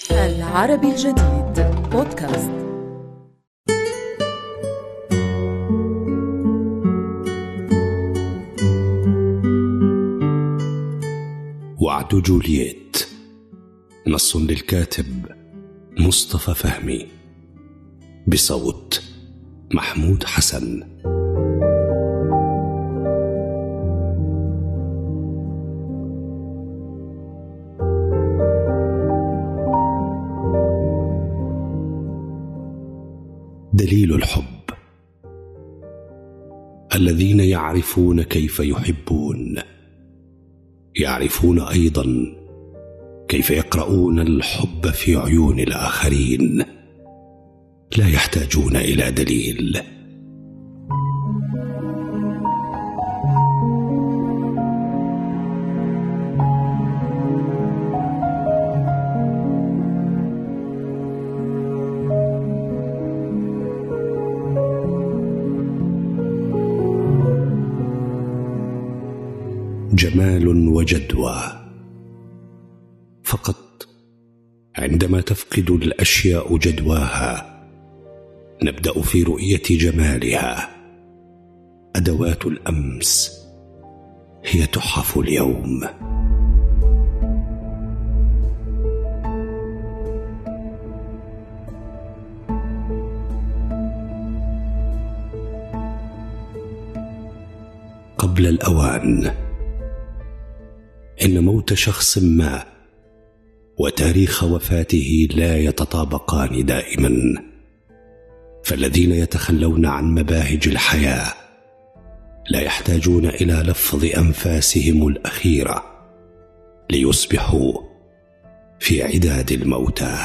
العربي الجديد بودكاست. وعد جولييت، نص للكاتب مصطفى فهمي، بصوت محمود حسن. دليل الحب. الذين يعرفون كيف يحبون يعرفون أيضا كيف يقرؤون الحب في عيون الآخرين، لا يحتاجون إلى دليل. جمال وجدوى. فقط عندما تفقد الأشياء جدواها نبدأ في رؤية جمالها. أدوات الأمس هي تحف اليوم. قبل الأوان. إن موت شخص ما وتاريخ وفاته لا يتطابقان دائما، فالذين يتخلون عن مباهج الحياة لا يحتاجون إلى لفظ أنفاسهم الأخيرة ليصبحوا في عداد الموتى.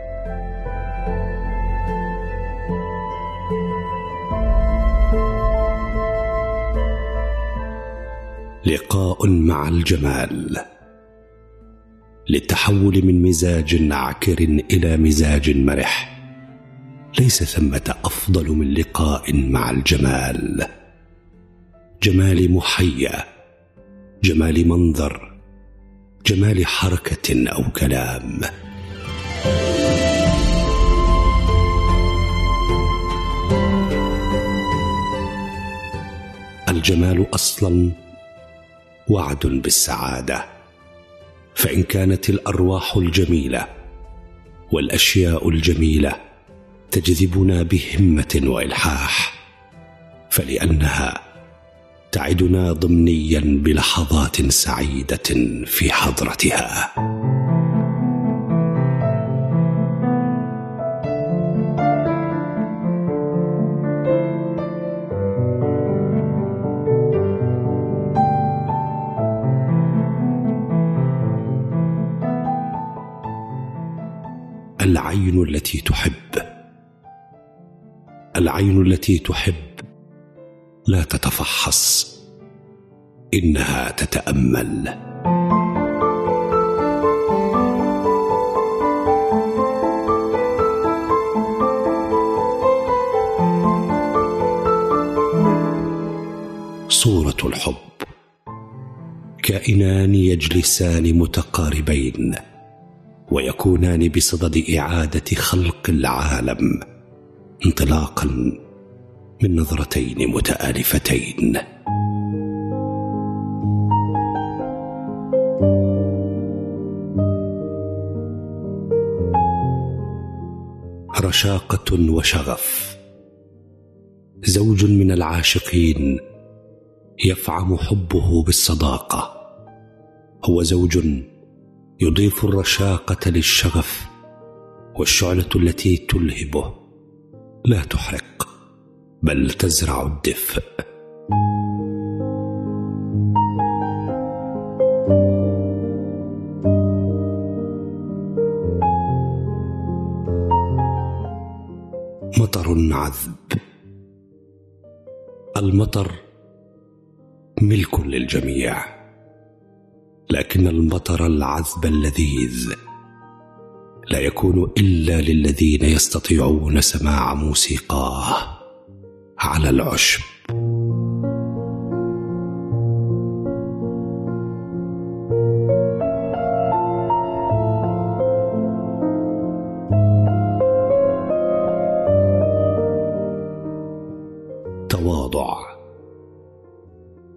لقاء مع الجمال. للتحول من مزاج عكر إلى مزاج مرح ليس ثمة أفضل من لقاء مع الجمال. جمال محيا، جمال منظر، جمال حركة أو كلام. الجمال أصلاً وعد بالسعادة، فإن كانت الأرواح الجميلة والأشياء الجميلة تجذبنا بهمة وإلحاح، فلأنها تعدنا ضمنيا بلحظات سعيدة في حضرتها. العين التي تحب. العين التي تحب لا تتفحص، إنها تتأمل. صورة الحب. كائنان يجلسان متقاربين ويكونان بصدد إعادة خلق العالم انطلاقا من نظرتين متآلفتين. رشاقة وشغف. زوج من العاشقين يفعم حبه بالصداقة، هو زوج يضيف الرشاقة للشغف، والشعلة التي تلهبه لا تحرق بل تزرع الدفء. مطر عذب. المطر ملك للجميع، لكن المطر العذب اللذيذ لا يكون إلا للذين يستطيعون سماع موسيقاه على العشب.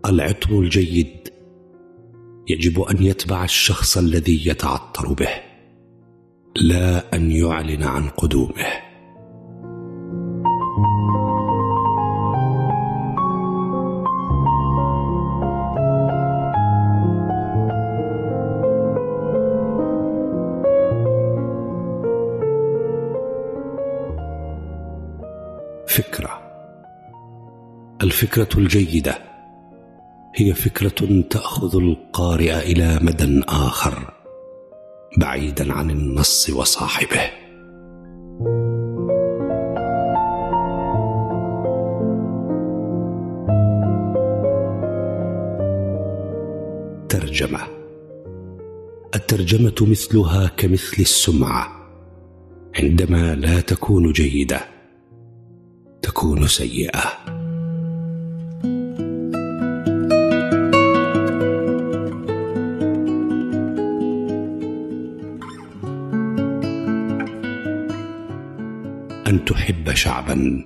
العطر الجيد يجب أن يتبع الشخص الذي يتعطر به، لا أن يعلن عن قدومه. الفكرة الجيدة هي فكرة تأخذ القارئ إلى مدى آخر بعيدا عن النص وصاحبه. الترجمة مثلها كمثل السمعة، عندما لا تكون جيدة تكون سيئة. أن تحب شعبا،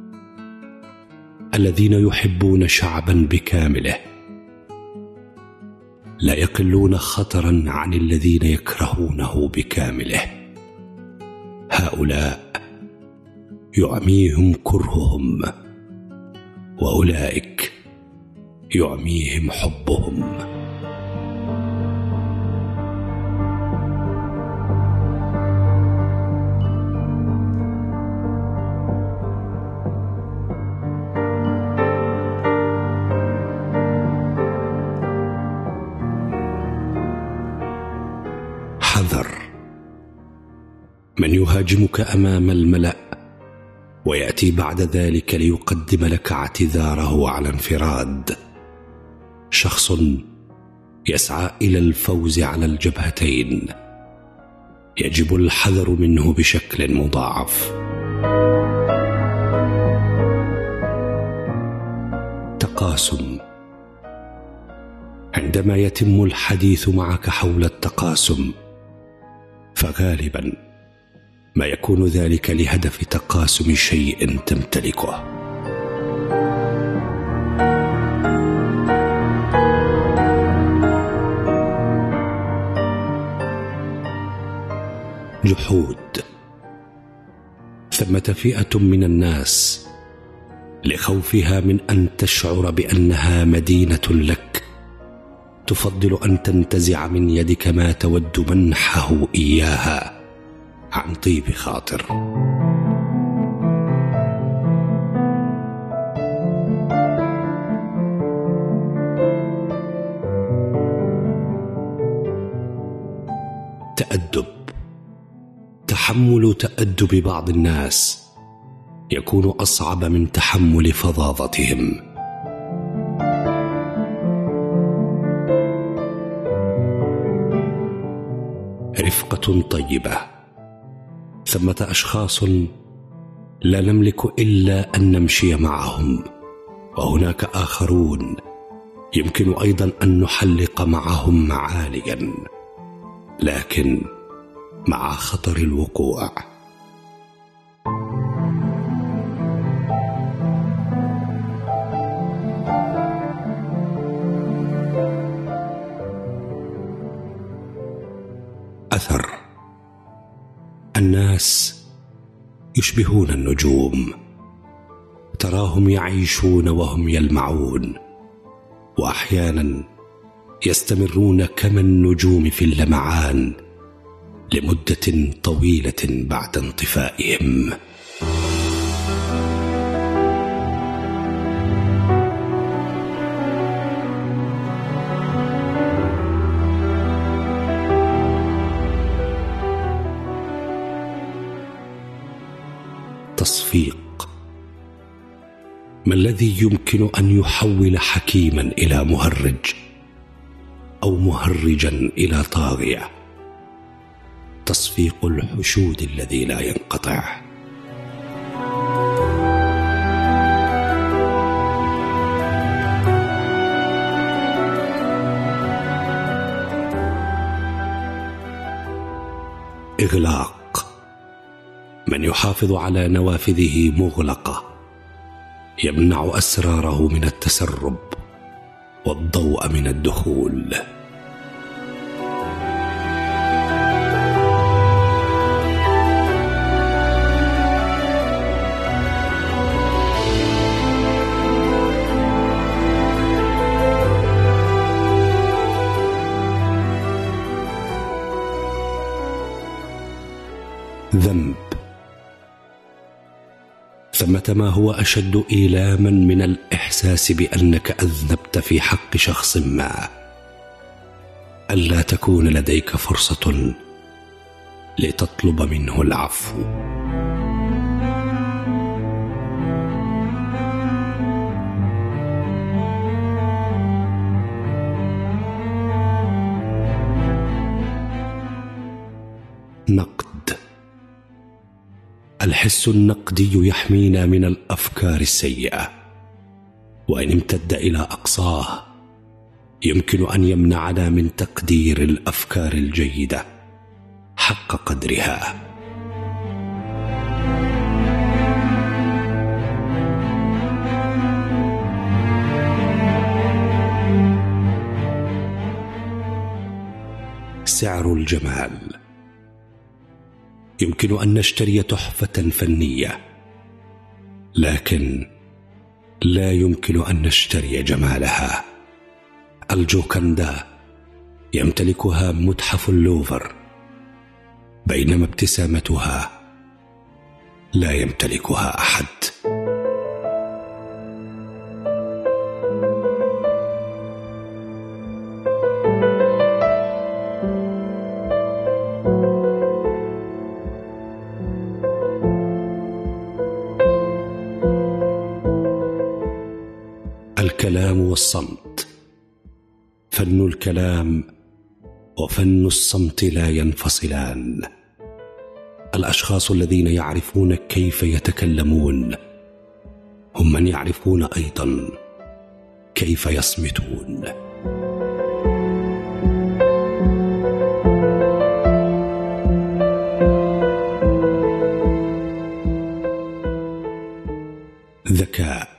الذين يحبون شعبا بكامله لا يقلون خطرا عن الذين يكرهونه بكامله. هؤلاء يعميهم كرههم، وأولئك يعميهم حبهم. حذر من يهاجمك أمام الملأ ويأتي بعد ذلك ليقدم لك اعتذاره على انفراد. شخص يسعى إلى الفوز على الجبهتين يجب الحذر منه بشكل مضاعف. تقاسم. عندما يتم الحديث معك حول التقاسم فغالبا ما يكون ذلك لهدف تقاسم شيء تمتلكه. جحود. ثمة فئة من الناس لخوفها من أن تشعر بأنها مدينة لك تفضل أن تنتزع من يدك ما تود منحه إياها عن طيب خاطر. تأدب. تحمل تأدب بعض الناس يكون أصعب من تحمل فظاظتهم. رفقة طيبة. ثمة أشخاص لا نملك إلا أن نمشي معهم، وهناك آخرون يمكن أيضا أن نحلق معهم عاليا، لكن مع خطر الوقوع. أثر. الناس يشبهون النجوم، تراهم يعيشون وهم يلمعون، وأحيانا يستمرون كما النجوم في اللمعان لمدة طويلة بعد انطفائهم. تصفيق. ما الذي يمكن أن يحول حكيما إلى مهرج أو مهرجا إلى طاغية؟ تصفيق الحشود الذي لا ينقطع. إغلاق. من يحافظ على نوافذه مغلقة يمنع أسراره من التسرب، والضوء من الدخول. ذنب. ثمة ما هو أشد إيلاما من الإحساس بأنك أذنبت في حق شخص ما، ألا تكون لديك فرصة لتطلب منه العفو. نقد. الحس النقدي يحمينا من الأفكار السيئة، وإن امتد إلى أقصاه يمكن أن يمنعنا من تقدير الأفكار الجيدة حق قدرها. سعر الجمال. يمكن أن نشتري تحفة فنية، لكن لا يمكن أن نشتري جمالها. الجوكندا يمتلكها متحف اللوفر، بينما ابتسامتها لا يمتلكها أحد. الكلام والصمت. فن الكلام وفن الصمت لا ينفصلان. الأشخاص الذين يعرفون كيف يتكلمون هم من يعرفون أيضا كيف يصمتون. ذكاء.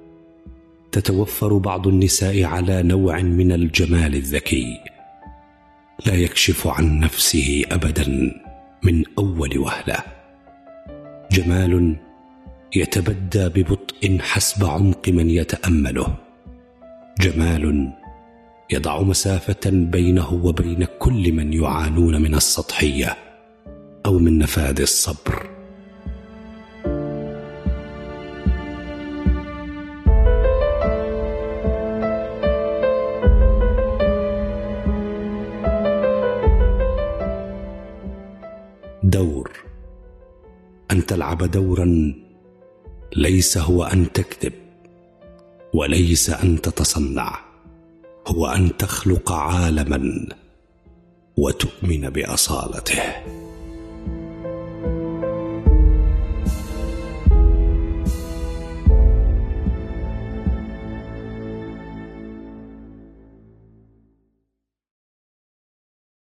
تتوفر بعض النساء على نوع من الجمال الذكي لا يكشف عن نفسه أبدا من أول وهلة. جمال يتبدى ببطء حسب عمق من يتأمله. جمال يضع مسافة بينه وبين كل من يعانون من السطحية أو من نفاذ الصبر. دور. أن تلعب دورا ليس هو أن تكذب، وليس أن تتصنع، هو أن تخلق عالما وتؤمن بأصالته.